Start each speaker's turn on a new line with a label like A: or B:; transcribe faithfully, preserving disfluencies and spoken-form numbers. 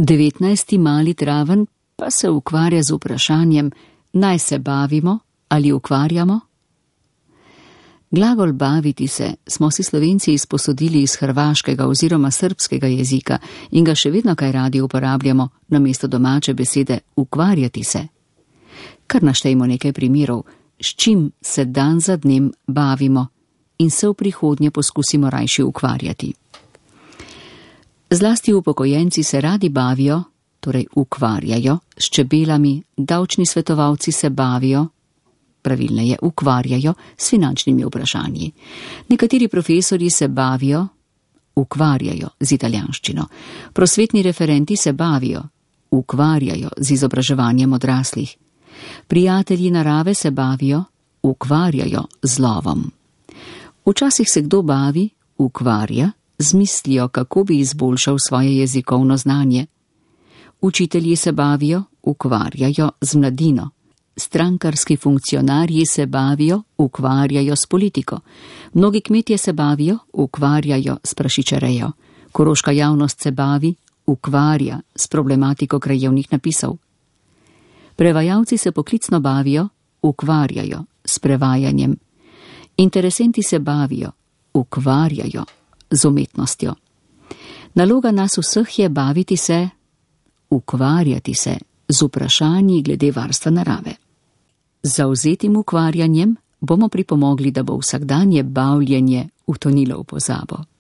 A: devetnajsti mali Traven pa se ukvarja z vprašanjem, naj se bavimo ali ukvarjamo? Glagol baviti se smo si Slovenci izposodili iz hrvaškega oziroma srbskega jezika in ga še vedno kaj radi uporabljamo namesto domače besede ukvarjati se. Kar naštejmo nekaj primerov, s čim se dan za dnem bavimo in se v prihodnje poskusimo rajši ukvarjati. Zlasti upokojenci se radi bavijo, torej ukvarjajo, s čebelami, davčni svetovalci se bavijo, pravilneje ukvarjajo s finančnimi vprašanji. Nekateri profesorji se bavijo, ukvarjajo z italijanščino. Prosvetni referenti se bavijo, ukvarjajo z izobraževanjem odraslih. Prijatelji narave se bavijo, ukvarjajo z lovom. Včasih se kdo bavi, ukvarja, z mislijo, kako bi izboljšal svoje jezikovno znanje. Učitelji se bavijo, ukvarjajo z mladino. Strankarski funkcionarji se bavijo, ukvarjajo s politiko. Mnogi kmetje se bavijo, ukvarjajo s prašičerejo. Koroška javnost se bavi, ukvarja s problematiko krajevnih napisov. Prevajalci se poklicno bavijo, ukvarjajo s prevajanjem. Interesenti se bavijo, ukvarjajo z umetnostjo. Naloga nas vseh je baviti se, ukvarjati se z vprašanji glede varstva narave. Z zavzetim ukvarjanjem bomo pripomogli, da bo vsakdanje bavljenje utonilo v pozabo.